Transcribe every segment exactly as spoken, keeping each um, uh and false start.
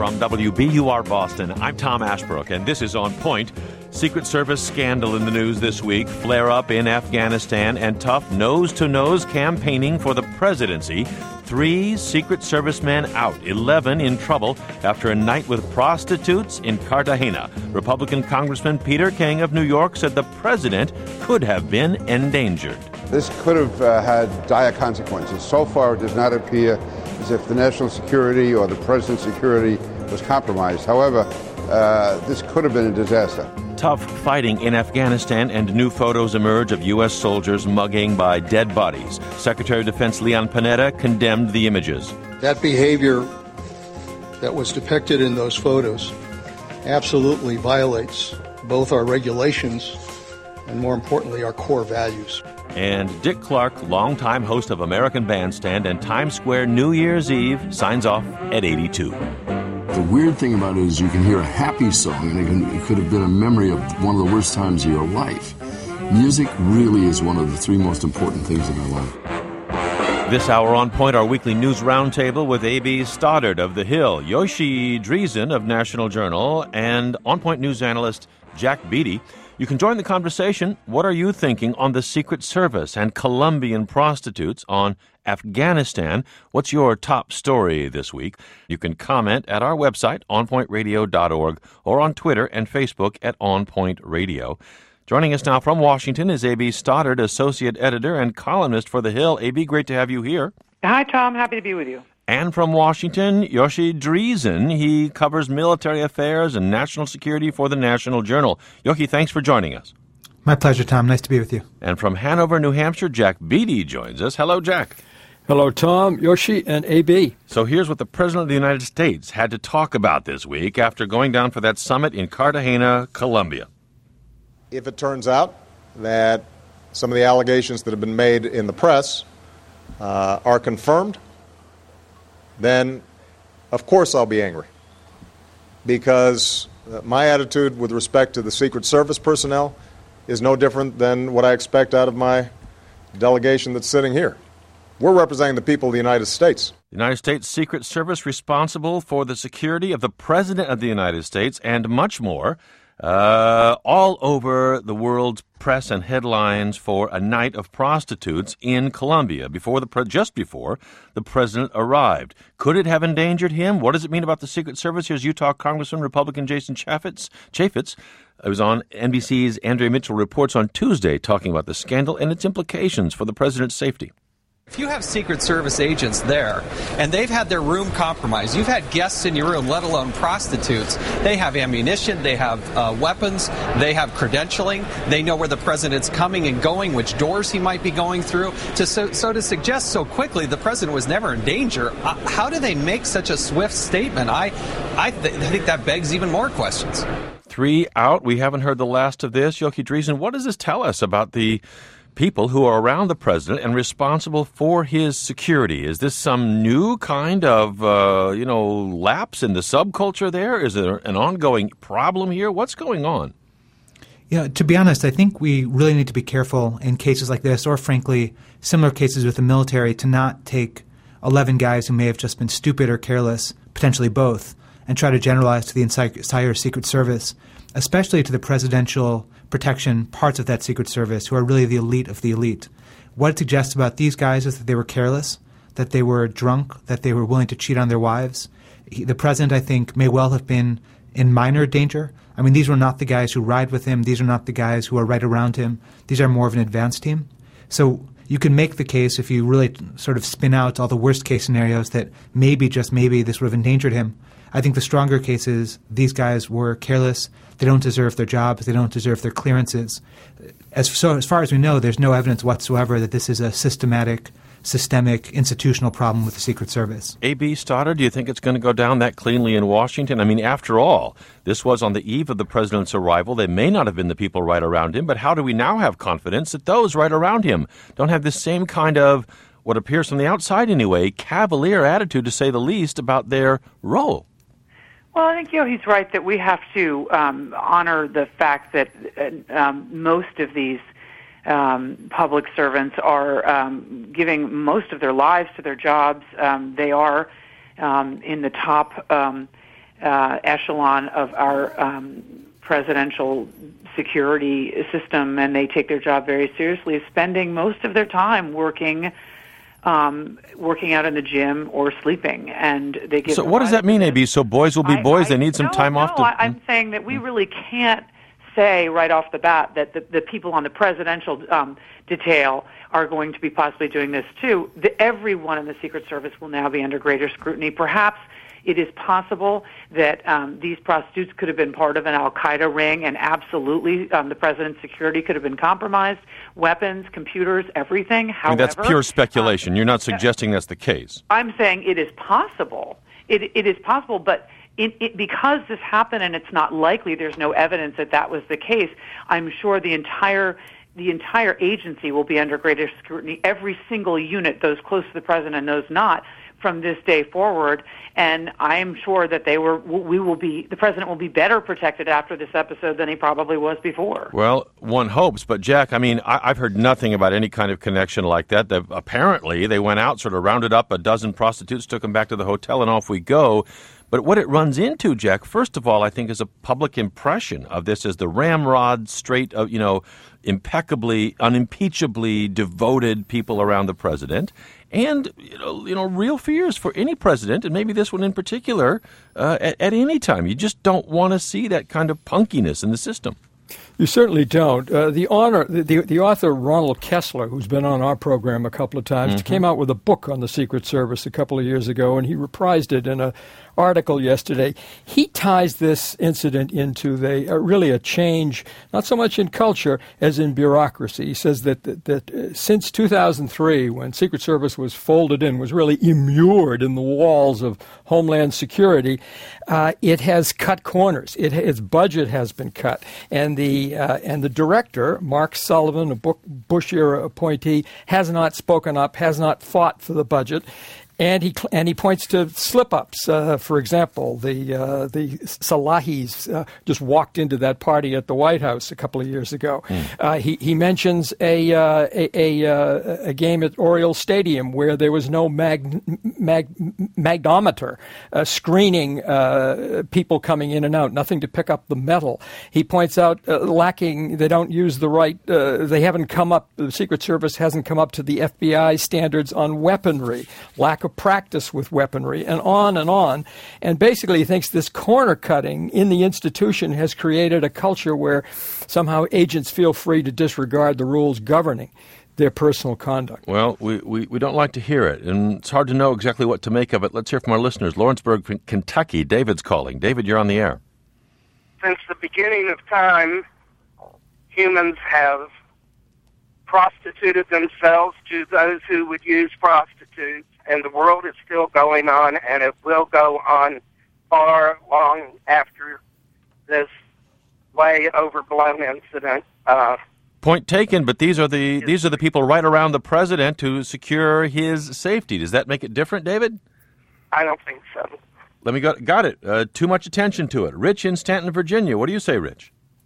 From W B U R Boston, I'm Tom Ashbrook, and this is On Point. Secret Service scandal in the news this week, flare-up in Afghanistan, and tough nose-to-nose campaigning for the presidency. Three Secret Service men out, eleven in trouble after a night with prostitutes in Cartagena. Republican Congressman Peter King of New York said the president could have been endangered. This could have uh, had dire consequences. So far, it does not appear as if the national security or the president's security was compromised. However, uh, this could have been a disaster. Tough fighting in Afghanistan, and new photos emerge of U S soldiers mugging by dead bodies. Secretary of Defense Leon Panetta condemned the images. That behavior that was depicted in those photos absolutely violates both our regulations and, more importantly, our core values. And Dick Clark, longtime host of American Bandstand and Times Square New Year's Eve, signs off at eighty-two. The weird thing about it is you can hear a happy song, and it, can, it could have been a memory of one of the worst times of your life. Music really is one of the three most important things in our life. This hour on Point, our weekly news roundtable with A B Stoddard of The Hill, Yoshi Driesen of National Journal, and On Point news analyst Jack Beatty. You can join the conversation. What are you thinking on the Secret Service and Colombian prostitutes, on Afghanistan? What's your top story this week? You can comment at our website, on point radio dot org, or on Twitter and Facebook at On Point Radio. Joining us now from Washington is A B Stoddard, associate editor and columnist for The Hill. A B, great to have you here. Hi, Tom. Happy to be with you. And from Washington, Yoshi Driesen. He covers military affairs and national security for the National Journal. Yoshi, thanks for joining us. My pleasure, Tom. Nice to be with you. And from Hanover, New Hampshire, Jack Beatty joins us. Hello, Jack. Hello, Tom, Yoshi, and A B. So here's what the President of the United States had to talk about this week after going down for that summit in Cartagena, Colombia. If it turns out that some of the allegations that have been made in the press uh, are confirmed, then of course I'll be angry. Because my attitude with respect to the Secret Service personnel is no different than what I expect out of my delegation that's sitting here. We're representing the people of the United States. The United States Secret Service responsible for the security of the President of the United States and much more. Uh, all over the world's press and headlines for a night of prostitutes in Colombia before the pre- just before the president arrived. Could it have endangered him? What does it mean about the Secret Service? Here's Utah Congressman Republican Jason Chaffetz. Chaffetz I was on N B C's Andrea Mitchell Reports on Tuesday talking about the scandal and its implications for the president's safety. If you have Secret Service agents there, and they've had their room compromised, you've had guests in your room, let alone prostitutes, they have ammunition, they have uh, weapons, they have credentialing, they know where the president's coming and going, which doors he might be going through. To, so, so to suggest so quickly the president was never in danger, uh, how do they make such a swift statement? I, I, th- I think that begs even more questions. Three out. We haven't heard the last of this. Yoshi Driesen, what does this tell us about the people who are around the president and responsible for his security? Is this some new kind of, uh, you know, lapse in the subculture there? Is there an ongoing problem here? What's going on? Yeah, to be honest, I think we really need to be careful in cases like this, or frankly, similar cases with the military, to not take eleven guys who may have just been stupid or careless, potentially both, and try to generalize to the entire Secret Service, especially to the presidential protection parts of that Secret Service, who are really the elite of the elite. What it suggests about these guys is that they were careless, that they were drunk, that they were willing to cheat on their wives. He, the president, I think, may well have been in minor danger. I mean, these were not the guys who ride with him. These are not the guys who are right around him. These are more of an advanced team. So you can make the case, if you really sort of spin out all the worst-case scenarios, that maybe, just maybe, this would have endangered him. I think the stronger case is these guys were careless. They don't deserve their jobs. They don't deserve their clearances. As, so as far as we know, there's no evidence whatsoever that this is a systematic, systemic, institutional problem with the Secret Service. A B Stoddard, do you think it's going to go down that cleanly in Washington? I mean, after all, this was on the eve of the president's arrival. They may not have been the people right around him, but how do we now have confidence that those right around him don't have the same kind of, what appears from the outside anyway, cavalier attitude, to say the least, about their role? Well, I think, you know, he's right that we have to um, honor the fact that uh, um, most of these um, public servants are um, giving most of their lives to their jobs. Um, they are um, in the top um, uh, echelon of our um, presidential security system, and they take their job very seriously, is spending most of their time working um, working out in the gym or sleeping. And they give So what does that mean, A B? So boys will be I, boys? I, they need some no, time no, off to... I, I'm saying that we really can't say right off the bat that the, the people on the presidential um, detail are going to be possibly doing this too. The, everyone in the Secret Service will now be under greater scrutiny. Perhaps it is possible that um, these prostitutes could have been part of an al-Qaeda ring, and absolutely um, the president's security could have been compromised. Weapons, computers, everything. However, I mean, that's pure speculation. Um, You're not suggesting that's the case. I'm saying it is possible. It, it is possible, but it, it, because this happened and it's not likely, there's no evidence that that was the case, I'm sure the entire the entire agency will be under greater scrutiny, every single unit, those close to the president and those not, from this day forward. And I am sure that they were, we will be, the president will be better protected after this episode than he probably was before. Well, one hopes, but Jack, I mean, I, I've heard nothing about any kind of connection like that. They've, apparently, they went out, sort of rounded up a dozen prostitutes, took them back to the hotel, and off we go. But what it runs into, Jack, first of all, I think, is a public impression of this as the ramrod, straight, uh, you know, impeccably, unimpeachably devoted people around the president, and you know, you know, real fears for any president, and maybe this one in particular, uh, at, at any time. You just don't want to see that kind of punkiness in the system. You certainly don't. Uh, the honor, the, the the author Ronald Kessler, who's been on our program a couple of times, mm-hmm. came out with a book on the Secret Service a couple of years ago, and he reprised it in an article yesterday. He ties this incident into the uh, really a change, not so much in culture as in bureaucracy. He says that that, that uh, since two thousand three, when Secret Service was folded in, was really immured in the walls of Homeland Security, uh, it has cut corners. It, its budget has been cut, and the Uh, and the director, Mark Sullivan, a Bush-era appointee, has not spoken up, has not fought for the budget. And he and he points to slip-ups. Uh, for example, the uh, the Salahis uh, just walked into that party at the White House a couple of years ago. Mm. Uh, he he mentions a uh, a a, uh, a game at Oriole Stadium where there was no mag, mag, magnometer uh, screening uh, people coming in and out, nothing to pick up the metal. He points out uh, lacking. They don't use the right. Uh, they haven't come up. The Secret Service hasn't come up to the F B I standards on weaponry. Lack of practice with weaponry, and on and on. And basically he thinks this corner cutting in the institution has created a culture where somehow agents feel free to disregard the rules governing their personal conduct. Well, we, we, we don't like to hear it, and it's hard to know exactly what to make of it. Let's hear from our listeners. Lawrenceburg, Kentucky. David's calling. David, you're on the air. Since the beginning of time, humans have prostituted themselves to those who would use prostitutes. And the world is still going on, and it will go on far long after this way overblown incident. Uh, Point taken, but these are the these are the people right around the president to secure his safety. Does that make it different, David? I don't think so. Let me go. Got it. Uh, too much attention to it. Rich in Stanton, Virginia. What do you say, Rich?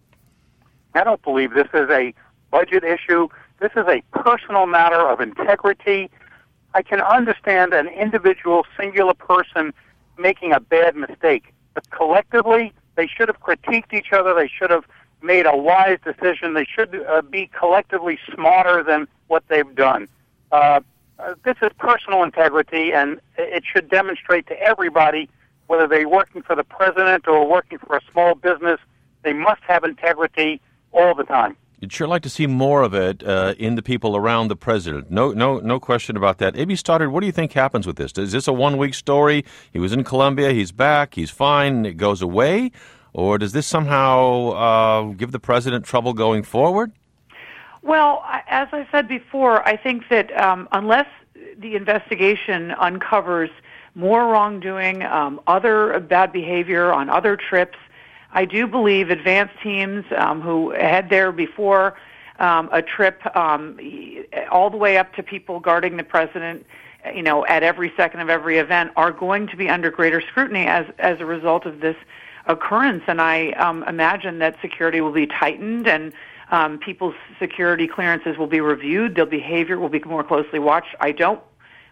I don't believe this is a budget issue. This is a personal matter of integrity. I can understand an individual, singular person making a bad mistake, but collectively, they should have critiqued each other. They should have made a wise decision. They should uh, be collectively smarter than what they've done. Uh, uh, this is personal integrity, and it should demonstrate to everybody, whether they're working for the president or working for a small business, they must have integrity all the time. You'd sure like to see more of it uh, in the people around the president. No, no, no question about that. A B Stoddard, what do you think happens with this? Is this a one-week story? He was in Colombia, he's back, he's fine, it goes away? Or does this somehow uh, give the president trouble going forward? Well, as I said before, I think that um, unless the investigation uncovers more wrongdoing, um, other bad behavior on other trips, I do believe advance teams um, who head there before um, a trip, um, all the way up to people guarding the president, you know, at every second of every event, are going to be under greater scrutiny as as a result of this occurrence. And I um, imagine that security will be tightened, and um, people's security clearances will be reviewed. Their behavior will be more closely watched. I don't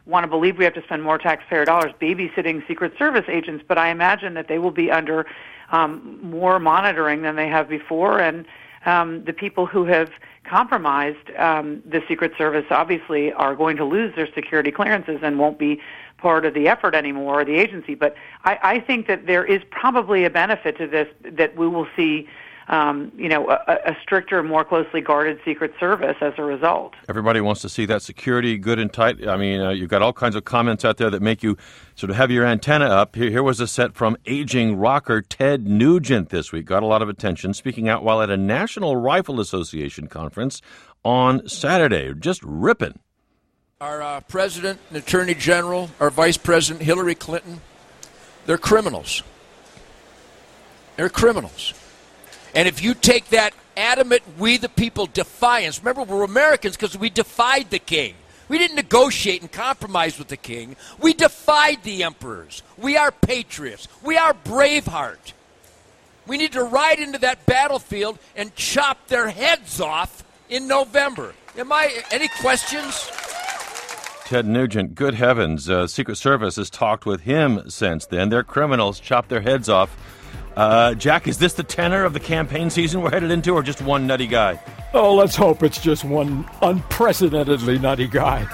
want to believe we have to spend more taxpayer dollars babysitting Secret Service agents, but I imagine that they will be under um, more monitoring than they have before, and um, the people who have compromised um, the Secret Service obviously are going to lose their security clearances and won't be part of the effort anymore, or the agency. But I, I think that there is probably a benefit to this, that we will see Um, you know, a, a stricter, more closely guarded Secret Service as a result. Everybody wants to see that security good and tight. I mean, uh, you've got all kinds of comments out there that make you sort of have your antenna up. Here, here was a set from aging rocker Ted Nugent this week. Got a lot of attention, speaking out while at a National Rifle Association conference on Saturday. Just ripping. Our uh, president and attorney general, our vice president, Hillary Clinton, they're criminals. They're criminals. And if you take that adamant we the people defiance, remember we're Americans because we defied the king. We didn't negotiate and compromise with the king. We defied the emperors. We are patriots. We are Braveheart. We need to ride into that battlefield and chop their heads off in November. Am I, any questions? Ted Nugent, good heavens. Uh, Secret Service has talked with him since then. They're criminals, chop their heads off. Uh, Jack, is this the tenor of the campaign season we're headed into, or just one nutty guy? Oh, let's hope it's just one unprecedentedly nutty guy.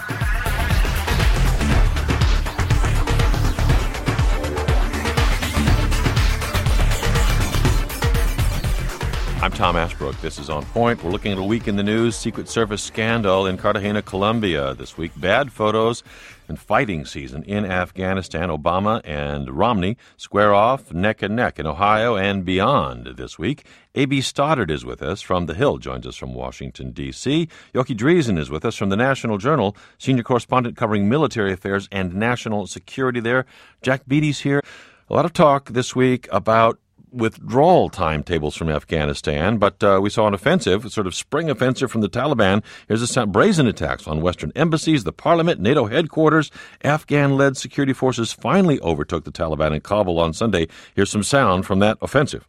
I'm Tom Ashbrook. This is On Point. We're looking at a week in the news. Secret Service scandal in Cartagena, Colombia this week. Bad photos and fighting season in Afghanistan. Obama and Romney square off neck and neck in Ohio and beyond this week. A B Stoddard is with us from The Hill, joins us from Washington, D C Yoki Dreesen is with us from the National Journal, senior correspondent covering military affairs and national security there. Jack Beatty's here. A lot of talk this week about withdrawal timetables from Afghanistan, but uh, we saw an offensive, a sort of spring offensive from the Taliban. Here's a sound, brazen attacks on Western embassies, the parliament, NATO headquarters. Afghan-led security forces finally overtook the Taliban in Kabul on Sunday. Here's some sound from that offensive.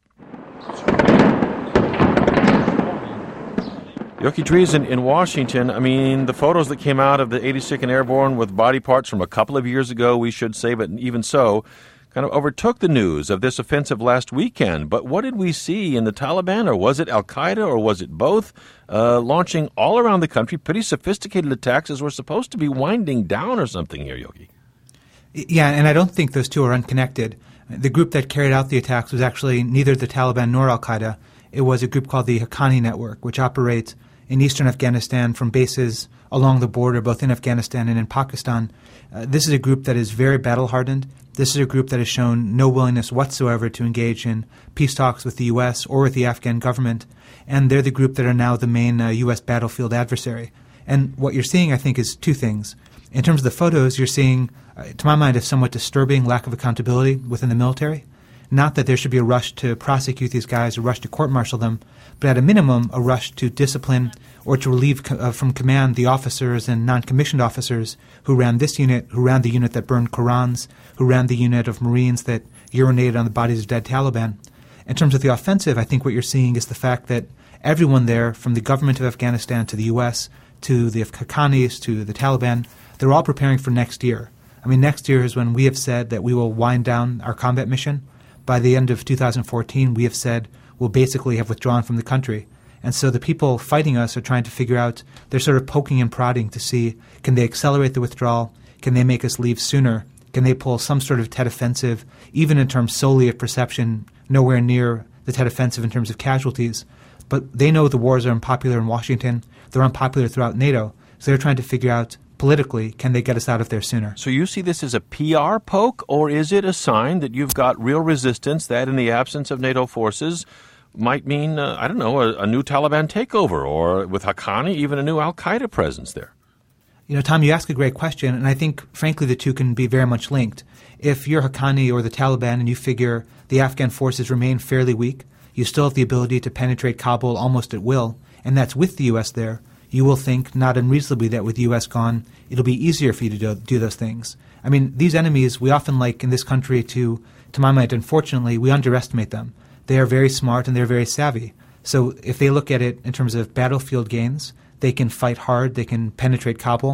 Yoki Dreesen in Washington, I mean, the photos that came out of the eighty-second Airborne with body parts from a couple of years ago, we should say, but even so, kind of overtook the news of this offensive last weekend. But what did we see in the Taliban, or was it al-Qaeda, or was it both, uh, launching all around the country pretty sophisticated attacks as we're supposed to be winding down or something here, Yogi? Yeah, and I don't think those two are unconnected. The group that carried out the attacks was actually neither the Taliban nor al-Qaeda. It was a group called the Haqqani Network, which operates in eastern Afghanistan from bases along the border, both in Afghanistan and in Pakistan. Uh, this is a group that is very battle-hardened. This is a group that has shown no willingness whatsoever to engage in peace talks with the U S or with the Afghan government, and they're the group that are now the main uh, U S battlefield adversary. And what you're seeing, I think, is two things. In terms of the photos, you're seeing, uh, to my mind, a somewhat disturbing lack of accountability within the military. Not that there should be a rush to prosecute these guys, a rush to court-martial them, but at a minimum, a rush to discipline or to relieve co- uh, from command the officers and non-commissioned officers who ran this unit, who ran the unit that burned Korans, who ran the unit of Marines that urinated on the bodies of dead Taliban. In terms of the offensive, I think what you're seeing is the fact that everyone there, from the government of Afghanistan to the U S to the Haqqanis to the Taliban, they're all preparing for next year. I mean, next year is when we have said that we will wind down our combat mission. By the end of two thousand fourteen, we have said we'll basically have withdrawn from the country. And so the people fighting us are trying to figure out, they're sort of poking and prodding to see, can they accelerate the withdrawal? Can they make us leave sooner? Can they pull some sort of Tet Offensive, even in terms solely of perception, nowhere near the Tet Offensive in terms of casualties? But they know the wars are unpopular in Washington. They're unpopular throughout NATO. So they're trying to figure out, politically, can they get us out of there sooner? So you see this as a P R poke, or is it a sign that you've got real resistance that in the absence of NATO forces might mean, uh, I don't know, a, a new Taliban takeover, or with Haqqani, even a new al-Qaeda presence there? You know, Tom, you ask a great question, and I think, frankly, the two can be very much linked. If you're Haqqani or the Taliban and you figure the Afghan forces remain fairly weak, you still have the ability to penetrate Kabul almost at will, and that's with the U S there, you will think not unreasonably that with the U S gone, it'll be easier for you to do, do those things. I mean, these enemies, we often like in this country to, to my mind, unfortunately, we underestimate them. They are very smart and they're very savvy. So if they look at it in terms of battlefield gains, they can fight hard, they can penetrate Kabul.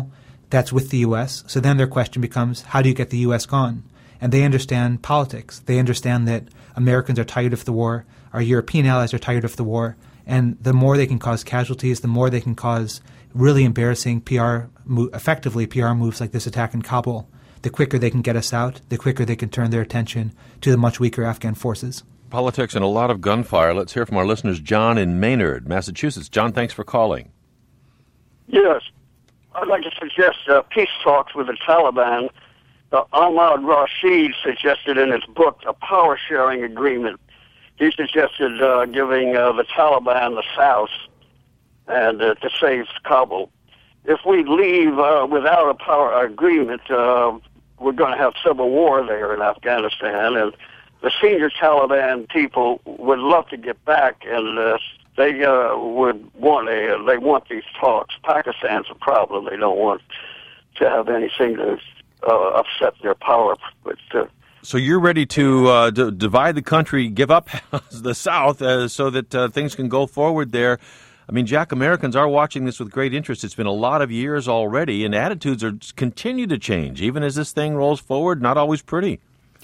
that's with the U S. So then their question becomes, how do you get the U S gone? And they understand politics. They understand that Americans are tired of the war, our European allies are tired of the war, and the more they can cause casualties, the more they can cause really embarrassing P R, mo- effectively P R moves like this attack in Kabul, the quicker they can get us out, the quicker they can turn their attention to the much weaker Afghan forces. Politics and a lot of gunfire. Let's hear from our listeners. John in Maynard, Massachusetts. John, thanks for calling. Yes. I'd like to suggest uh, peace talks with the Taliban. Uh, Ahmad Rashid suggested in his book a power-sharing agreement. He suggested uh, giving uh, the Taliban the South and uh, to save Kabul. If we leave uh, without a power agreement, uh, we're going to have civil war there in Afghanistan, and the senior Taliban people would love to get back, and uh, they uh, would want a, they want these talks. Pakistan's a problem; they don't want to have anything to uh, upset their power. But uh, so you're ready to uh, d- divide the country, give up the South, uh, so that uh, things can go forward there. I mean, Jack, Americans are watching this with great interest. It's been a lot of years already, and attitudes are continue to change, even as this thing rolls forward. Not always pretty.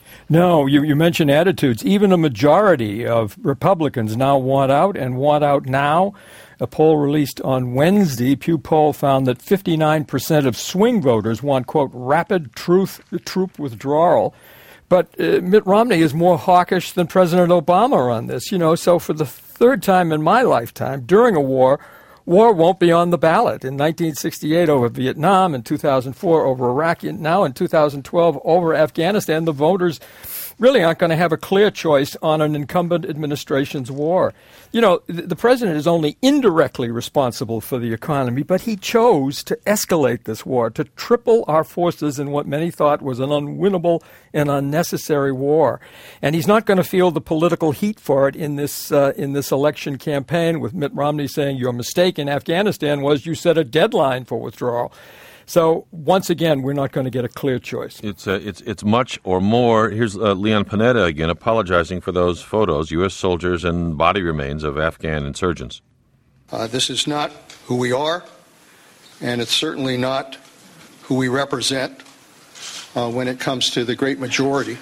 No, you, you mentioned attitudes. Even a majority of Republicans now want out and want out now. A poll released on Wednesday, Pew poll, found that fifty-nine percent of swing voters want, quote, rapid truth, troop withdrawal. But uh, Mitt Romney is more hawkish than President Obama on this. You know, so for the third time in my lifetime, during a war, war won't be on the ballot. In nineteen sixty-eight over Vietnam, in two thousand four over Iraq, now in two thousand twelve over Afghanistan, the voters really aren't going to have a clear choice on an incumbent administration's war. You know, the president is only indirectly responsible for the economy, but he chose to escalate this war, to triple our forces in what many thought was an unwinnable and unnecessary war. And he's not going to feel the political heat for it in this uh, in this election campaign, with Mitt Romney saying your mistake in Afghanistan was you set a deadline for withdrawal. So once again, we're not going to get a clear choice. It's uh, it's it's much or more. Here's uh, Leon Panetta again apologizing for those photos, U S soldiers and body remains of Afghan insurgents. Uh, this is not who we are, and it's certainly not who we represent uh, when it comes to the great majority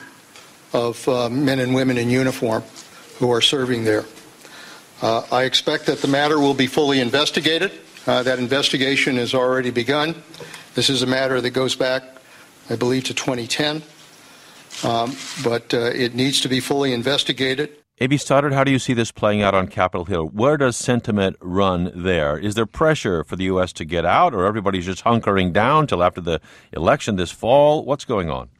of uh, men and women in uniform who are serving there. Uh, I expect that the matter will be fully investigated. Uh, that investigation has already begun. This is a matter that goes back, I believe, to twenty ten, um, but uh, it needs to be fully investigated. A B Stoddard, how do you see this playing out on Capitol Hill? Where does sentiment run there? Is there pressure for the U S to get out, or everybody's just hunkering down till after the election this fall? What's going on?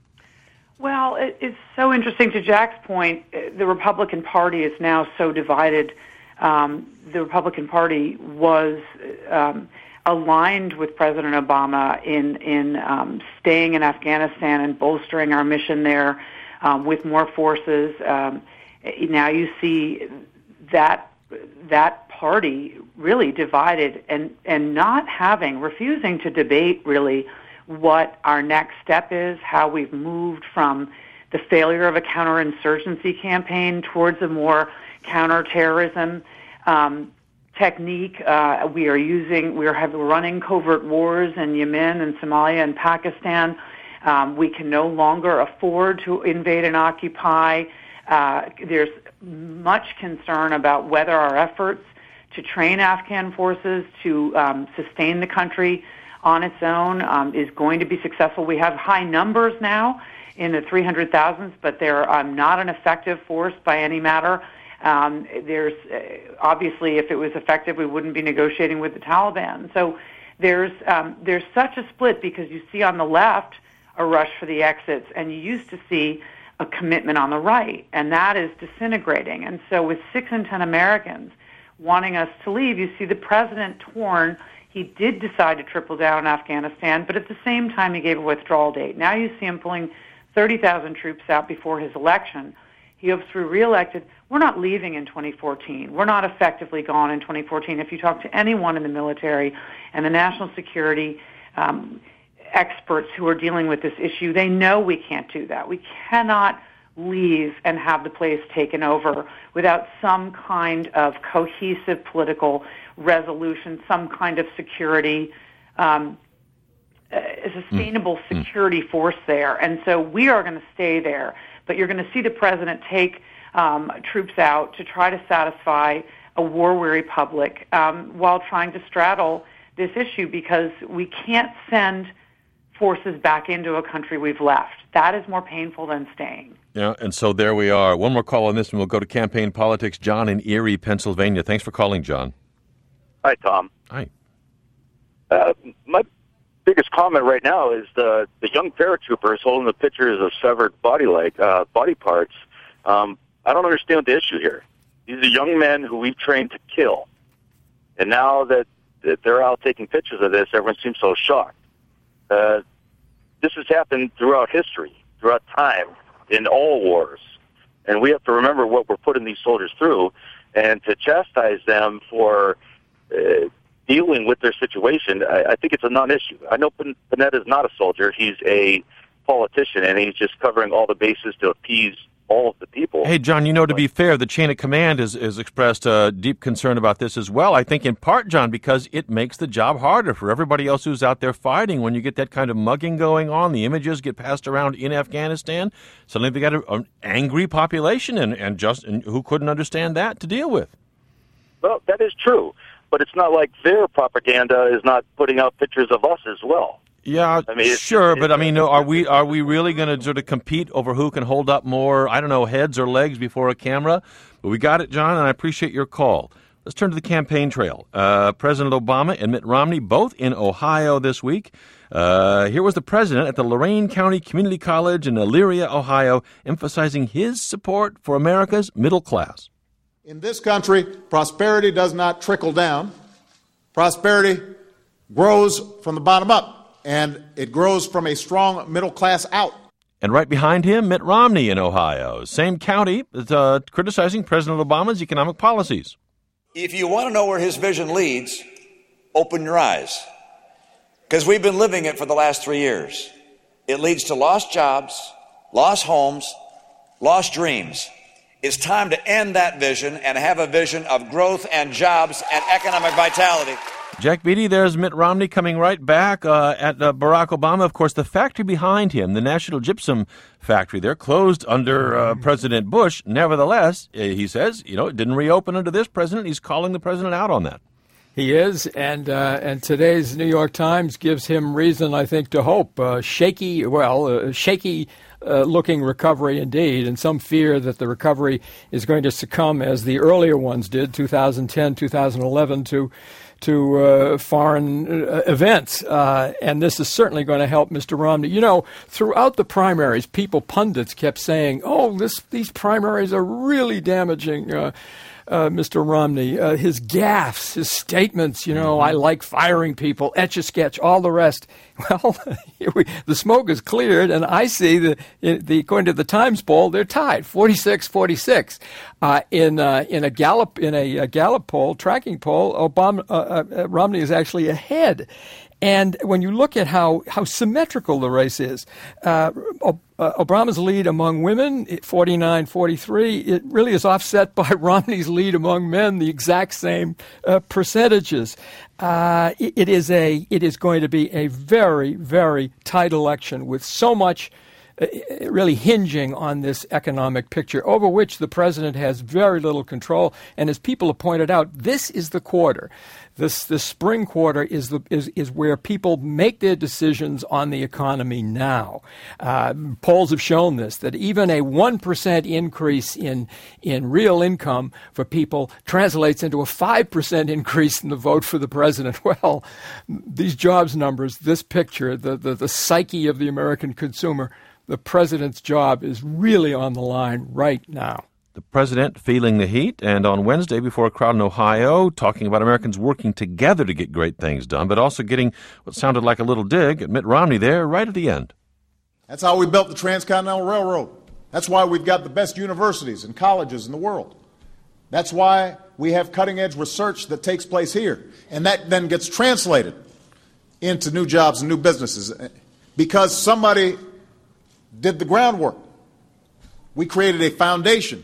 Well, it, it's so interesting. To Jack's point, the Republican Party is now so divided. Um, the Republican Party was um, aligned with President Obama in in um, staying in Afghanistan and bolstering our mission there um, with more forces. Um, now you see that that party really divided and, and not having, refusing to debate really what our next step is, how we've moved from the failure of a counterinsurgency campaign towards a more counterterrorism um, technique. Uh, we are using, we are have, running covert wars in Yemen and Somalia and Pakistan. Um, we can no longer afford to invade and occupy. Uh, there's much concern about whether our efforts to train Afghan forces to um, sustain the country on its own um, is going to be successful. We have high numbers now in the three hundred thousands, but they're um, not an effective force by any matter. Um, there's uh, obviously, if it was effective, we wouldn't be negotiating with the Taliban. So there's um, there's such a split because you see on the left a rush for the exits, and you used to see a commitment on the right, and that is disintegrating. And so with six in ten Americans wanting us to leave, you see the president torn. He did decide to triple down in Afghanistan, but at the same time he gave a withdrawal date. Now you see him pulling thirty thousand troops out before his election. He hopes to be reelected. We're not leaving in twenty fourteen. We're not effectively gone in twenty fourteen. If you talk to anyone in the military and the national security um, experts who are dealing with this issue, they know we can't do that. We cannot leave and have the place taken over without some kind of cohesive political resolution, some kind of security um, a sustainable security force there. And so we are going to stay there. But you're going to see the president take um, troops out to try to satisfy a war-weary public um, while trying to straddle this issue, because we can't send forces back into a country we've left. That is more painful than staying. Yeah, and so there we are. One more call on this, and we'll go to campaign politics. John in Erie, Pennsylvania. Thanks for calling, John. Hi, Tom. Hi. Uh, my biggest comment right now is the the young paratroopers holding the pictures of severed body leg uh, body parts. Um, I don't understand the issue here. These are young men who we've trained to kill, and now that, that they're out taking pictures of this, everyone seems so shocked. Uh, this has happened throughout history, throughout time, in all wars, and we have to remember what we're putting these soldiers through, and to chastise them for uh, dealing with their situation, I, I think it's a non-issue. I know Panetta is not a soldier. He's a politician, and he's just covering all the bases to appease all of the people. Hey, John, you know, to be fair, the chain of command has, has expressed uh, deep concern about this as well. I think in part, John, because it makes the job harder for everybody else who's out there fighting. When you get that kind of mugging going on, the images get passed around in Afghanistan. Suddenly they got a, an angry population, and, and just and who couldn't understand that to deal with. Well, that is true. But it's not like their propaganda is not putting out pictures of us as well. Yeah, I mean, sure, but I mean, are we are we really going to sort of compete over who can hold up more, I don't know, heads or legs before a camera? But we got it, John, and I appreciate your call. Let's turn to the campaign trail. Uh, President Obama and Mitt Romney both in Ohio this week. Uh, here was the president at the Lorain County Community College in Elyria, Ohio, emphasizing his support for America's middle class. In this country, prosperity does not trickle down. Prosperity grows from the bottom up. And it grows from a strong middle class out. And right behind him, Mitt Romney in Ohio. Same county, uh, criticizing President Obama's economic policies. If you want to know where his vision leads, open your eyes. Because we've been living it for the last three years. It leads to lost jobs, lost homes, lost dreams. It's time to end that vision and have a vision of growth and jobs and economic vitality. Jack Beatty, there's Mitt Romney coming right back uh, at uh, Barack Obama. Of course, the factory behind him, the National Gypsum Factory, they're closed under uh, President Bush. Nevertheless, uh, he says, you know, it didn't reopen under this president. He's calling the president out on that. He is, and uh, and today's New York Times gives him reason, I think, to hope. Uh, shaky, well, uh, shaky uh, looking recovery indeed, and some fear that the recovery is going to succumb as the earlier ones did, two thousand ten, two thousand eleven, to to uh, foreign uh, events. Uh, and this is certainly going to help Mister Romney. You know, throughout the primaries, people, pundits, kept saying, oh, this these primaries are really damaging uh, uh, Mister Romney. Uh, his gaffes, his statements, you know, I like firing people, Etch-a-Sketch, all the rest. Well, the smoke is cleared, and I see that, the, according to the Times poll, they're tied, forty-six forty-six. Uh, in uh, in a Gallup in a, a Gallup poll, tracking poll, Obama uh, uh, Romney is actually ahead. And when you look at how, how symmetrical the race is, uh, Obama's lead among women, forty-nine forty-three, it really is offset by Romney's lead among men, the exact same uh, percentages. Uh, it, it is a it is going to be a very, very tight election with so much uh, really hinging on this economic picture over which the president has very little control. And as people have pointed out, this is the quarter. This the spring quarter is the is, is where people make their decisions on the economy now. Uh, polls have shown this, that even a one percent increase in in real income for people translates into a five percent increase in the vote for the president. Well, these jobs numbers, this picture, the, the, the psyche of the American consumer, the president's job is really on the line right now. The president feeling the heat, and on Wednesday before a crowd in Ohio, talking about Americans working together to get great things done, but also getting what sounded like a little dig at Mitt Romney there right at the end. That's how we built the Transcontinental Railroad. That's why we've got the best universities and colleges in the world. That's why we have cutting-edge research that takes place here, and that then gets translated into new jobs and new businesses because somebody did the groundwork. We created a foundation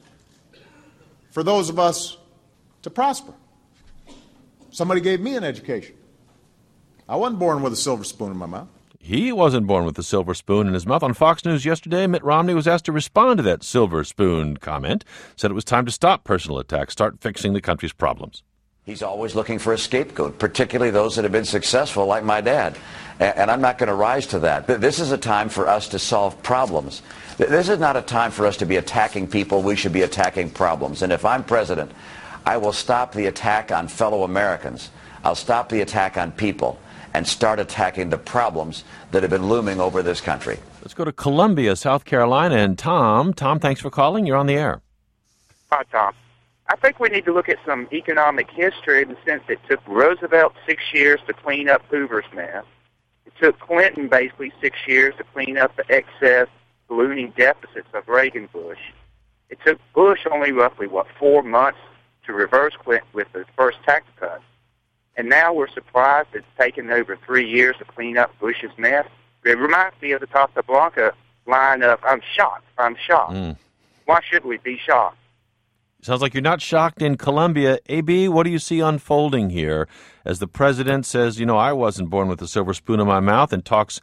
for those of us to prosper. Somebody gave me an education. I wasn't born with a silver spoon in my mouth. He wasn't born with a silver spoon in his mouth. On Fox News yesterday, Mitt Romney was asked to respond to that silver spoon comment, said it was time to stop personal attacks, start fixing the country's problems. He's always looking for a scapegoat, particularly those that have been successful, like my dad. And I'm not going to rise to that. This is a time for us to solve problems. This is not a time for us to be attacking people. We should be attacking problems. And if I'm president, I will stop the attack on fellow Americans. I'll stop the attack on people and start attacking the problems that have been looming over this country. Let's go to Columbia, South Carolina, and Tom. Tom, thanks for calling. You're on the air. Hi, Tom. I think we need to look at some economic history in the sense it took Roosevelt six years to clean up Hoover's mess. It took Clinton basically six years to clean up the excess ballooning deficits of Reagan-Bush. It took Bush only roughly, what, four months to reverse Clinton with the first tax cut. And now we're surprised it's taken over three years to clean up Bush's mess. It reminds me of the Casablanca line of, I'm shocked, I'm shocked. Mm. Why should we be shocked? Sounds like you're not shocked in Columbia. A B, what do you see unfolding here as the president says, you know, I wasn't born with a silver spoon in my mouth, and talks,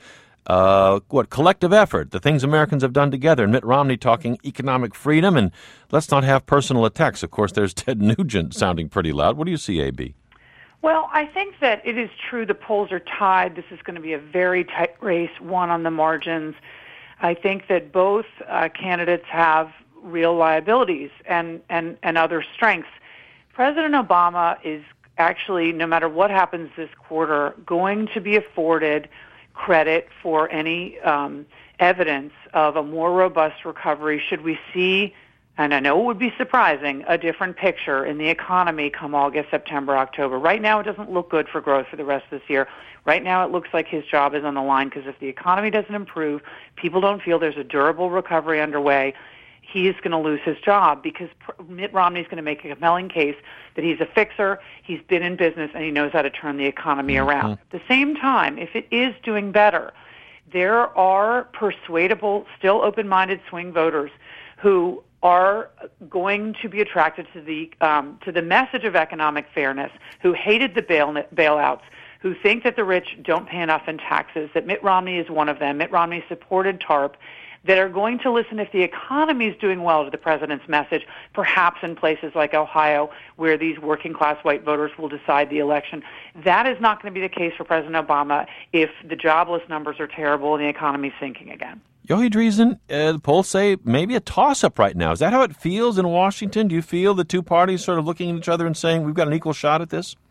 uh, what, collective effort, the things Americans have done together, and Mitt Romney talking economic freedom, and let's not have personal attacks. Of course, there's Ted Nugent sounding pretty loud. What do you see, A B? Well, I think that it is true the polls are tied. This is going to be a very tight race, one on the margins. I think that both uh, candidates have real liabilities and, and, and other strengths. President Obama is actually, no matter what happens this quarter, going to be afforded credit for any um, evidence of a more robust recovery should we see, and I know it would be surprising, a different picture in the economy come August, September, October. Right now, it doesn't look good for growth for the rest of this year. Right now, it looks like his job is on the line because if the economy doesn't improve, people don't feel there's a durable recovery underway, he's going to lose his job because Mitt Romney's going to make a compelling case that he's a fixer, he's been in business, and he knows how to turn the economy mm-hmm. around. At the same time, if it is doing better, there are persuadable, still open-minded swing voters who are going to be attracted to the um, to the message of economic fairness, who hated the bail, bailouts, who think that the rich don't pay enough in taxes, that Mitt Romney is one of them. Mitt Romney supported TARP, that are going to listen if the economy is doing well to the president's message, perhaps in places like Ohio where these working-class white voters will decide the election. That is not going to be the case for President Obama if the jobless numbers are terrible and the economy is sinking again. Yohi Dreesen, uh, the polls say maybe a toss-up right now. Is that how it feels in Washington? Do you feel the two parties sort of looking at each other and saying, we've got an equal shot at this?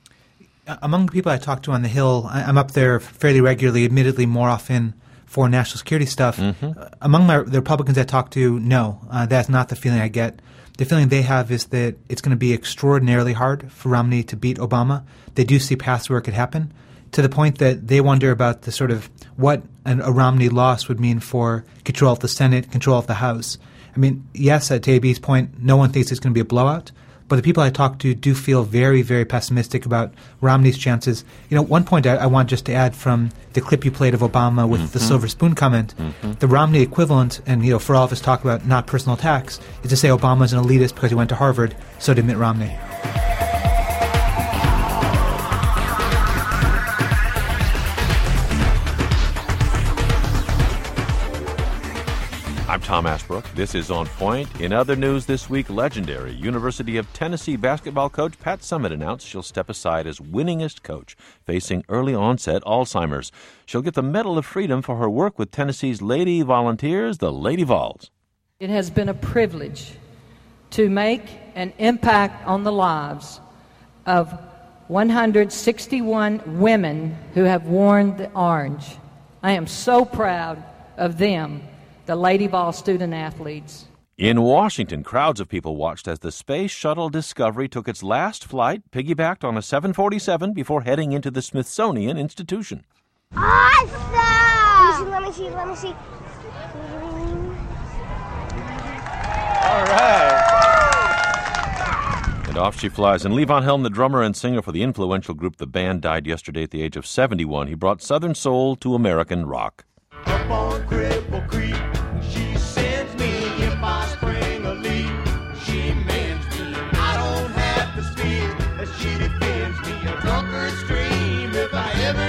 Among the people I talk to on the Hill, I'm up there fairly regularly, admittedly more often for national security stuff. Mm-hmm. Uh, among my, the Republicans I talk to, no, uh, that's not the feeling I get. The feeling they have is that it's going to be extraordinarily hard for Romney to beat Obama. They do see paths where it could happen, to the point that they wonder about the sort of what an, a Romney loss would mean for control of the Senate, control of the House. I mean, yes, at A B's point, no one thinks it's going to be a blowout, but the people I talk to do feel very, very pessimistic about Romney's chances. You know, one point I, I want just to add from the clip you played of Obama with mm-hmm. the silver spoon comment, mm-hmm. the Romney equivalent, and, you know, for all of us talk about not personal attacks, is to say Obama's an elitist because he went to Harvard, so did Mitt Romney. I'm Tom Ashbrook. This is On Point. In other news this week, legendary University of Tennessee basketball coach Pat Summitt announced she'll step aside as winningest coach, facing early onset Alzheimer's. She'll get the Medal of Freedom for her work with Tennessee's Lady Volunteers, the Lady Vols. It has been a privilege to make an impact on the lives of one hundred sixty-one women who have worn the orange. I am so proud of them, the Lady Vol student athletes. In Washington, crowds of people watched as the Space Shuttle Discovery took its last flight, piggybacked on a seven forty-seven, before heading into the Smithsonian Institution. Awesome! Let me see, let me see, let me see. All right. And off she flies. And Levon Helm, the drummer and singer for the influential group The Band, died yesterday at the age of seventy-one. He brought Southern soul to American rock. Up on Cripple Creek, she sends me. If I spring a leak, she mends me. I don't have to speak as she defends me. A drunken stream if I ever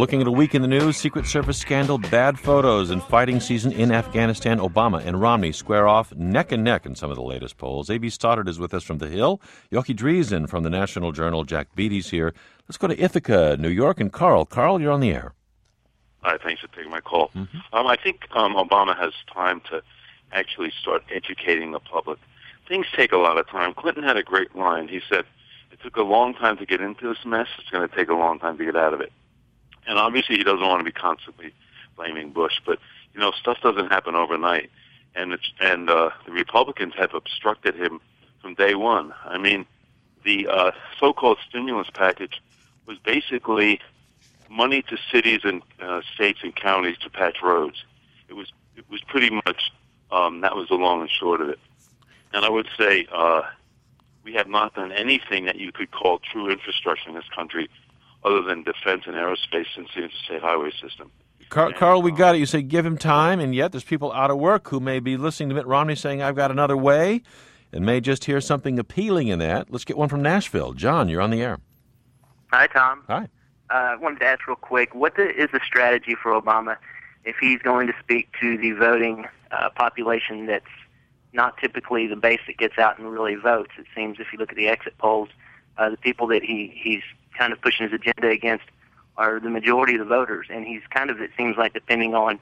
looking at a week in the news, Secret Service scandal, bad photos, and fighting season in Afghanistan. Obama and Romney square off neck and neck in some of the latest polls. A B Stoddard is with us from The Hill. Yochi Driesen from the National Journal. Jack Beatty's here. Let's go to Ithaca, New York, and Carl. Carl, you're on the air. Hi, thanks for taking my call. Mm-hmm. Um, I think um, Obama has time to actually start educating the public. Things take a lot of time. Clinton had a great line. He said, it took a long time to get into this mess. It's going to take a long time to get out of it. And obviously he doesn't want to be constantly blaming Bush, but, you know, stuff doesn't happen overnight. And it's, and uh, the Republicans have obstructed him from day one. I mean, the uh, so-called stimulus package was basically money to cities and uh, states and counties to patch roads. It was it was pretty much, um, that was the long and short of it. And I would say uh, we have not done anything that you could call true infrastructure in this country other than defense and aerospace and the interstate highway system. Car- and, Carl, we got it. You say give him time, and yet there's people out of work who may be listening to Mitt Romney saying, I've got another way, and may just hear something appealing in that. Let's get one from Nashville. John, you're on the air. Hi, Tom. Hi. I uh, wanted to ask real quick, what the, is the strategy for Obama if he's going to speak to the voting uh, population that's not typically the base that gets out and really votes? It seems if you look at the exit polls, uh, the people that he, he's kind of pushing his agenda against are the majority of the voters, and he's kind of, it seems like, depending on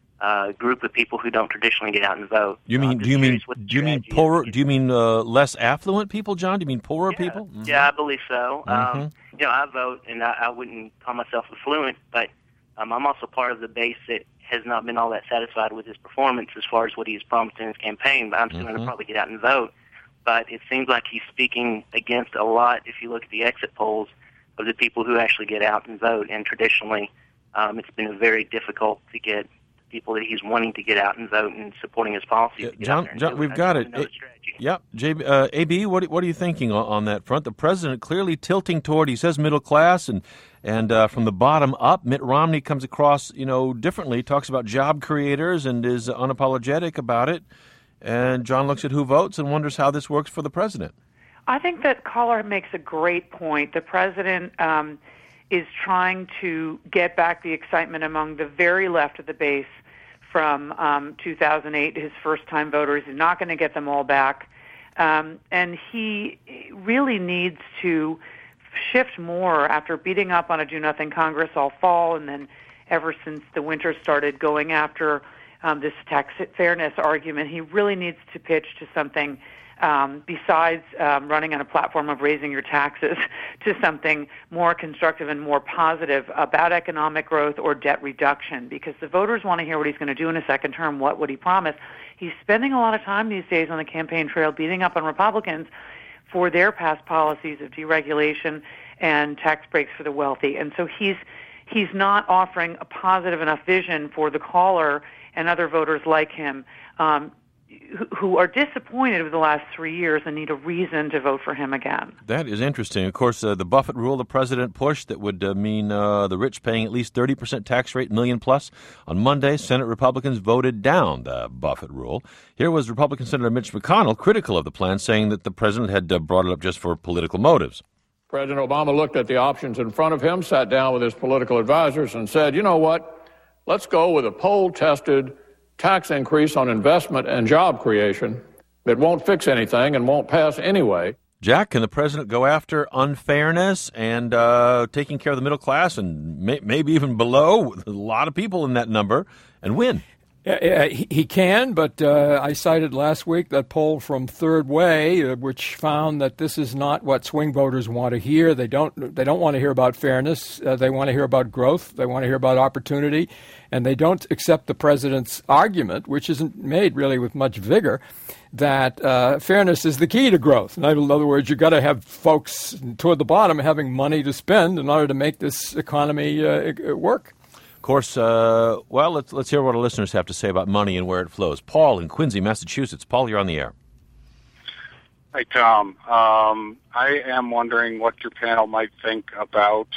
a group of people who don't traditionally get out and vote. You mean? Do you mean? Do you mean poorer? Do you mean uh, less affluent people, John? Do you mean poorer yeah, people? Mm-hmm. Yeah, I believe so. Mm-hmm. Um, you know, I vote, and I, I wouldn't call myself affluent, but um, I'm also part of the base that has not been all that satisfied with his performance as far as what he's promised in his campaign. But I'm still mm-hmm. going to probably get out and vote. But it seems like he's speaking against a lot, if you look at the exit polls, of the people who actually get out and vote. And traditionally, um, it's been very difficult to get people that he's wanting to get out and vote and supporting his policies. Yeah, John, John we've got it. it yeah, J, uh, A B, what, what are you thinking on, on that front? The president clearly tilting toward, he says middle class, and and uh, from the bottom up, Mitt Romney comes across, you know, differently, talks about job creators and is unapologetic about it. And John looks at who votes and wonders how this works for the president. I think that caller makes a great point. The president um, is trying to get back the excitement among the very left of the base from um, two thousand eight, his first-time voters. He's not going to get them all back. Um, and he really needs to shift more after beating up on a do-nothing Congress all fall, and then ever since the winter started going after um, this tax fairness argument. He really needs to pitch to something Um, besides um, running on a platform of raising your taxes, to something more constructive and more positive about economic growth or debt reduction, because the voters want to hear what he's going to do in a second term, what would he promise. He's spending a lot of time these days on the campaign trail beating up on Republicans for their past policies of deregulation and tax breaks for the wealthy. And so he's he's not offering a positive enough vision for the caller and other voters like him um, who are disappointed with the last three years and need a reason to vote for him again. That is interesting. Of course, uh, the Buffett rule the president pushed that would uh, mean uh, the rich paying at least thirty percent tax rate, million plus. On Monday, Senate Republicans voted down the Buffett rule. Here was Republican Senator Mitch McConnell critical of the plan, saying that the president had uh, brought it up just for political motives. President Obama looked at the options in front of him, sat down with his political advisors, and said, you know what, let's go with a poll-tested tax increase on investment and job creation that won't fix anything and won't pass anyway. Jack, can the president go after unfairness and uh, taking care of the middle class and may- maybe even below, a lot of people in that number, and win? Uh, he, he can, but uh, I cited last week that poll from Third Way, uh, which found that this is not what swing voters want to hear. They don't. They don't want to hear about fairness. Uh, they want to hear about growth. They want to hear about opportunity, and they don't accept the president's argument, which isn't made really with much vigor, that uh, fairness is the key to growth. In other words, you've got to have folks toward the bottom having money to spend in order to make this economy uh, work. Of course, uh, well, let's let's hear what our listeners have to say about money and where it flows. Paul in Quincy, Massachusetts. Paul, you're on the air. Hi, Tom. Um, I am wondering what your panel might think about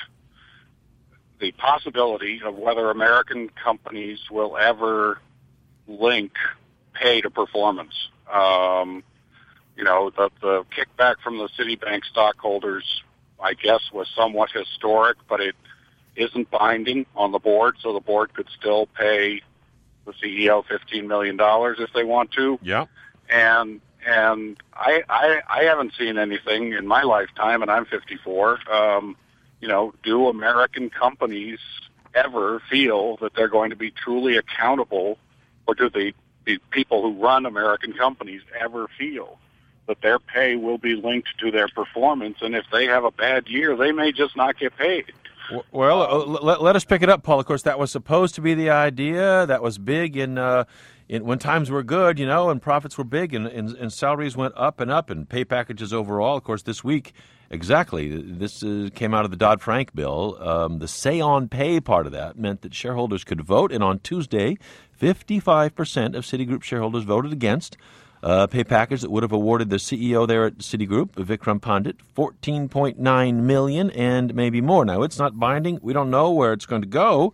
the possibility of whether American companies will ever link pay to performance. Um, you know, the, the kickback from the Citibank stockholders, I guess, was somewhat historic, but it isn't binding on the board, so the board could still pay the C E O fifteen million dollars if they want to. Yeah. And and I, I I haven't seen anything in my lifetime, and I'm fifty-four. Um, you know, do American companies ever feel that they're going to be truly accountable, or do the, the people who run American companies ever feel that their pay will be linked to their performance, and if they have a bad year, they may just not get paid? Well, uh, let, let us pick it up, Paul. Of course, that was supposed to be the idea. That was big in, uh, in when times were good, you know, and profits were big, and, and, and salaries went up and up, and pay packages overall. Of course, this week, exactly, this uh, came out of the Dodd-Frank bill. Um, the say-on-pay part of that meant that shareholders could vote, and on Tuesday, fifty-five percent of Citigroup shareholders voted against a pay package that would have awarded the C E O there at Citigroup, Vikram Pandit, fourteen point nine million dollars and maybe more. Now, it's not binding. We don't know where it's going to go.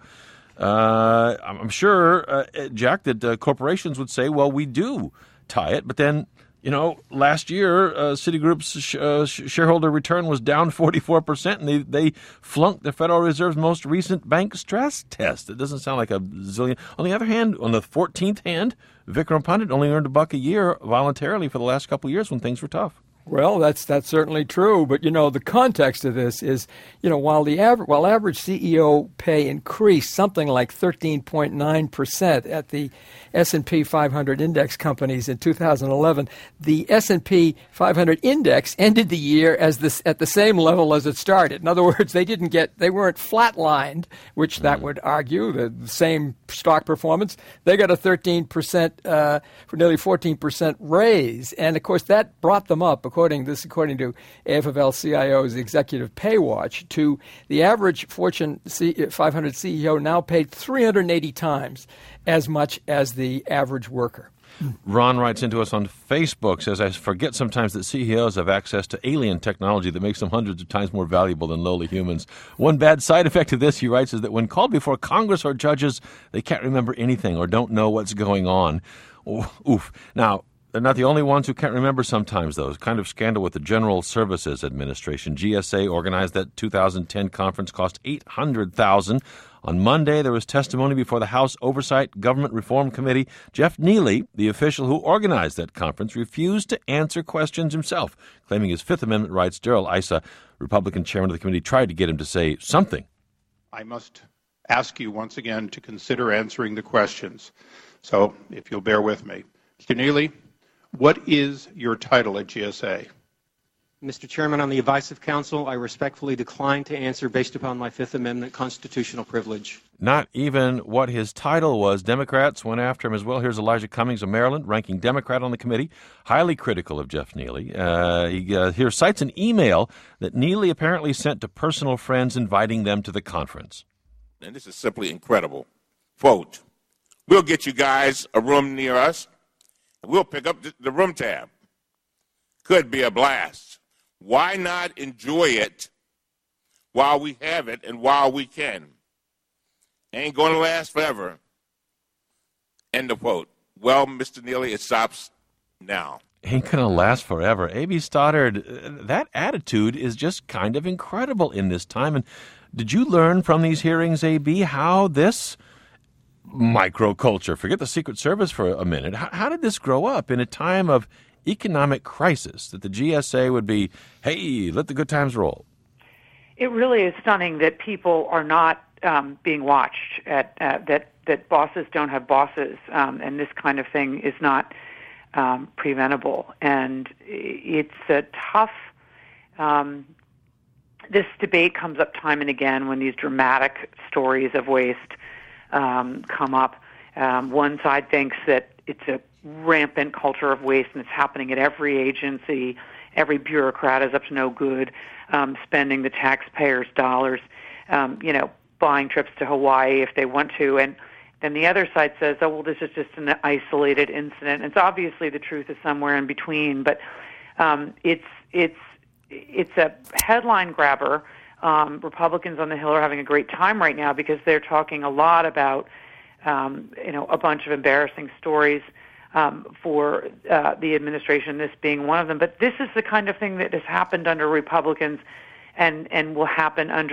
Uh, I'm sure, uh, Jack, that uh, corporations would say, well, we do tie it. But then, you know, last year, uh, Citigroup's sh- uh, sh- shareholder return was down forty-four percent, and they, they flunked the Federal Reserve's most recent bank stress test. It doesn't sound like a zillion. On the other hand, on the fourteenth hand, Vikram Pandit only earned a buck a year voluntarily for the last couple of years when things were tough. Well, that's that's certainly true, but you know the context of this is, you know, while the average while average C E O pay increased something like thirteen point nine percent at the S and P five hundred index companies in two thousand eleven, the S and P five hundred index ended the year as this at the same level as it started. In other words, they didn't get they weren't flatlined, which that would argue the, the same stock performance. They got a thirteen percent uh, for nearly fourteen percent raise, and of course that brought them up. According this, according to A F L C I O's Executive Pay Watch, to the average Fortune five hundred C E O now paid three hundred eighty times as much as the average worker. Ron writes into us on Facebook, says, I forget sometimes that C E Os have access to alien technology that makes them hundreds of times more valuable than lowly humans. One bad side effect of this, he writes, is that when called before Congress or judges, they can't remember anything or don't know what's going on. Oof. Now, they're not the only ones who can't remember sometimes, though. It's kind of scandal with the General Services Administration. G S A organized that two thousand ten conference, cost eight hundred thousand dollars. On Monday, there was testimony before the House Oversight Government Reform Committee. Jeff Neely, the official who organized that conference, refused to answer questions himself, claiming his Fifth Amendment rights. Darrell Issa, Republican chairman of the committee, tried to get him to say something. I must ask you once again to consider answering the questions. So, if you'll bear with me. Mister Neely, what is your title at G S A? Mister Chairman, on the advice of counsel, I respectfully decline to answer based upon my Fifth Amendment constitutional privilege. Not even what his title was. Democrats went after him as well. Here's Elijah Cummings of Maryland, ranking Democrat on the committee, highly critical of Jeff Neely. Uh, he uh, here cites an email that Neely apparently sent to personal friends inviting them to the conference. And this is simply incredible. Quote, we'll get you guys a room near us. We'll pick up the room tab. Could be a blast. Why not enjoy it while we have it and while we can? Ain't going to last forever. End of quote. Well, Mister Neely, it stops now. Ain't going to last forever. A B Stoddard, that attitude is just kind of incredible in this time. And did you learn from these hearings, A B, how this microculture, forget the Secret Service for a minute, how, how did this grow up in a time of economic crisis, that the G S A would be, hey, let the good times roll? It really is stunning that people are not um, being watched, at, uh, that, that bosses don't have bosses, um, and this kind of thing is not um, preventable. And it's a tough, um, this debate comes up time and again when these dramatic stories of waste um, come up. Um, one side thinks that it's a rampant culture of waste, and it's happening at every agency. Every bureaucrat is up to no good, um, spending the taxpayers' dollars, um, you know, buying trips to Hawaii if they want to. And then the other side says, oh, well, this is just an isolated incident. And it's obviously the truth is somewhere in between, but um, it's it's it's a headline grabber. Um, Republicans on the Hill are having a great time right now because they're talking a lot about, um, you know, a bunch of embarrassing stories Um, for uh, the administration, this being one of them. But this is the kind of thing that has happened under Republicans and, and will happen under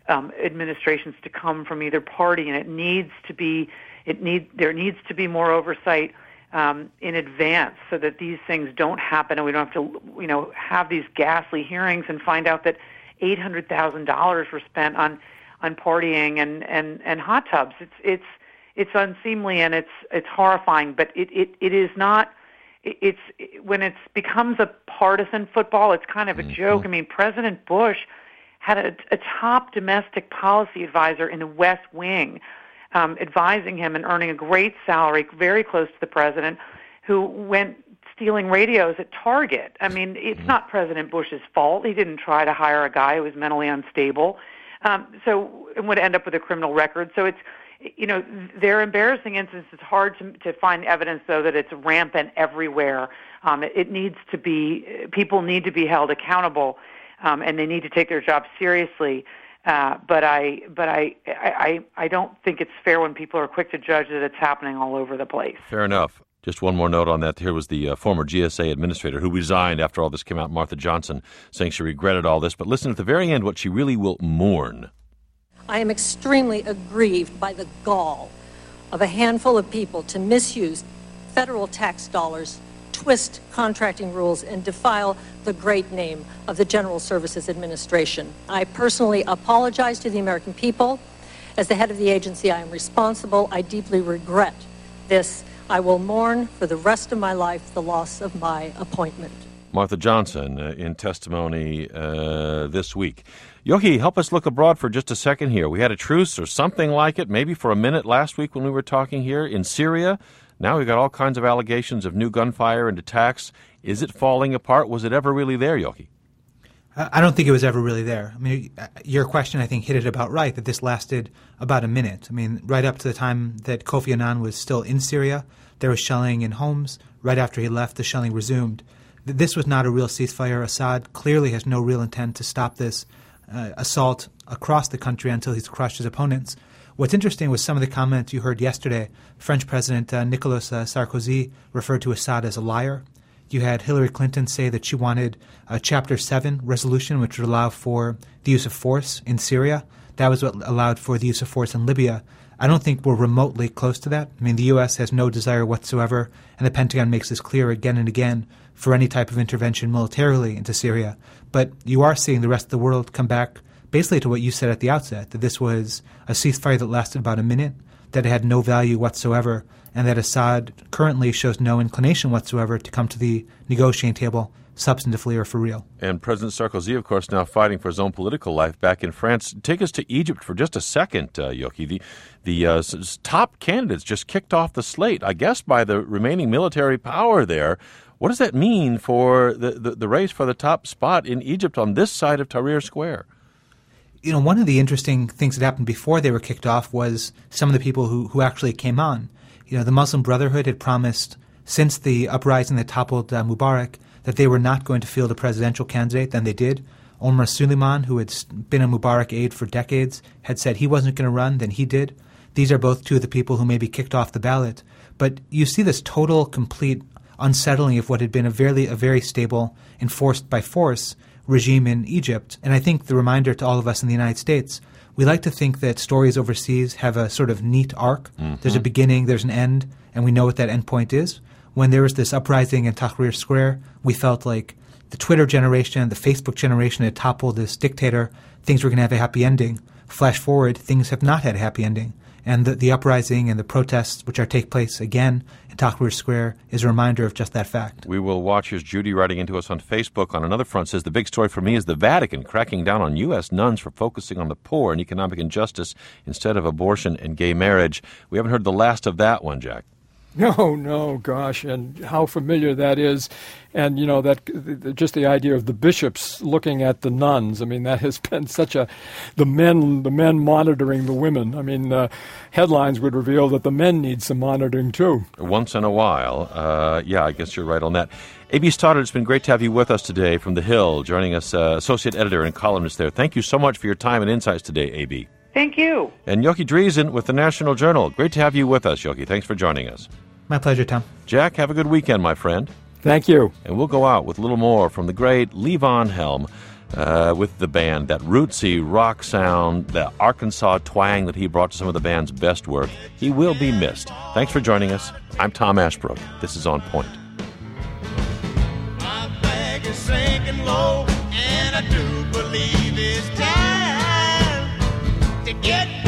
um, administrations to come from either party, and it needs to be it need there needs to be more oversight um, in advance so that these things don't happen, and we don't have to you know have these ghastly hearings and find out that eight hundred thousand dollars were spent on on partying and, and, and hot tubs. It's it's it's unseemly and it's it's horrifying, but it, it, it is not. It's when it becomes a partisan football, it's kind of a joke. I mean, President Bush had a, a top domestic policy advisor in the West Wing, um, advising him and earning a great salary, very close to the president, who went stealing radios at Target. I mean, it's not President Bush's fault. He didn't try to hire a guy who was mentally unstable, um, so and would end up with a criminal record. So it's You know, they're embarrassing instances. It's hard to, to find evidence, though, that it's rampant everywhere. Um, it, it needs to be, people need to be held accountable, um, and they need to take their job seriously. Uh, but I, but I, I, I don't think it's fair when people are quick to judge that it's happening all over the place. Fair enough. Just one more note on that. Here was the uh, former G S A administrator who resigned after all this came out, Martha Johnson, saying she regretted all this. But listen at the very end what she really will mourn. I am extremely aggrieved by the gall of a handful of people to misuse federal tax dollars, twist contracting rules, and defile the great name of the General Services Administration. I personally apologize to the American people. As the head of the agency, I am responsible. I deeply regret this. I will mourn for the rest of my life the loss of my appointment. Martha Johnson uh, in testimony uh, this week. Yochi, help us look abroad for just a second here. We had a truce or something like it, maybe for a minute last week when we were talking here in Syria. Now we've got all kinds of allegations of new gunfire and attacks. Is it falling apart? Was it ever really there, Yochi? I don't think it was ever really there. I mean, your question, I think, hit it about right, that this lasted about a minute. I mean, right up to the time that Kofi Annan was still in Syria, there was shelling in homes. Right after he left, the shelling resumed. This was not a real ceasefire. Assad clearly has no real intent to stop this uh, assault across the country until he's crushed his opponents. What's interesting was some of the comments you heard yesterday. French President uh, Nicolas uh, Sarkozy referred to Assad as a liar. You had Hillary Clinton say that she wanted a Chapter seven resolution, which would allow for the use of force in Syria. That was what allowed for the use of force in Libya. I don't think we're remotely close to that. I mean, the U S has no desire whatsoever, and the Pentagon makes this clear again and again, for any type of intervention militarily into Syria. But you are seeing the rest of the world come back basically to what you said at the outset, that this was a ceasefire that lasted about a minute, that it had no value whatsoever, and that Assad currently shows no inclination whatsoever to come to the negotiating table substantively or for real. And President Sarkozy, of course, now fighting for his own political life back in France. Take us to Egypt for just a second, uh, Yochi. The, the uh, top candidates just kicked off the slate, I guess, by the remaining military power there. What does that mean for the, the, the race for the top spot in Egypt on this side of Tahrir Square? You know, one of the interesting things that happened before they were kicked off was some of the people who, who actually came on. You know, the Muslim Brotherhood had promised since the uprising that toppled uh, Mubarak that they were not going to field a presidential candidate. Then they did. Omar Suleiman, who had been a Mubarak aide for decades, had said he wasn't going to run. Then he did. These are both two of the people who may be kicked off the ballot. But you see this total, complete unsettling of what had been a very, a very stable, enforced by force regime in Egypt. And I think the reminder to all of us in the United States, we like to think that stories overseas have a sort of neat arc. Mm-hmm. There's a beginning, there's an end, and we know what that end point is. When there was this uprising in Tahrir Square, we felt like the Twitter generation, the Facebook generation had toppled this dictator. Things were going to have a happy ending. Flash forward, things have not had a happy ending. And the, the uprising and the protests, which are take place again in Tahrir Square, is a reminder of just that fact. We will watch. Here's Judy writing into us on Facebook. On another front, says the big story for me is the Vatican cracking down on U S nuns for focusing on the poor and economic injustice instead of abortion and gay marriage. We haven't heard the last of that one, Jack. No, no, gosh, and how familiar that is. And, you know, that just the idea of the bishops looking at the nuns. I mean, that has been such a, the men, the men monitoring the women. I mean, uh, headlines would reveal that the men need some monitoring, too. Once in a while. Uh, yeah, I guess you're right on that. A B Stoddard, it's been great to have you with us today from The Hill, joining us, uh, associate editor and columnist there. Thank you so much for your time and insights today, A B. Thank you. And Yochi Dreesen with the National Journal. Great to have you with us, Yochi. Thanks for joining us. My pleasure, Tom. Jack, have a good weekend, my friend. Thank you. And we'll go out with a little more from the great Levon Helm. uh, with the band, that rootsy rock sound, the Arkansas twang that he brought to some of the band's best work. He will be missed. Thanks for joining us. I'm Tom Ashbrook. This is On Point. My bag is sinking low, and I do believe it's time to get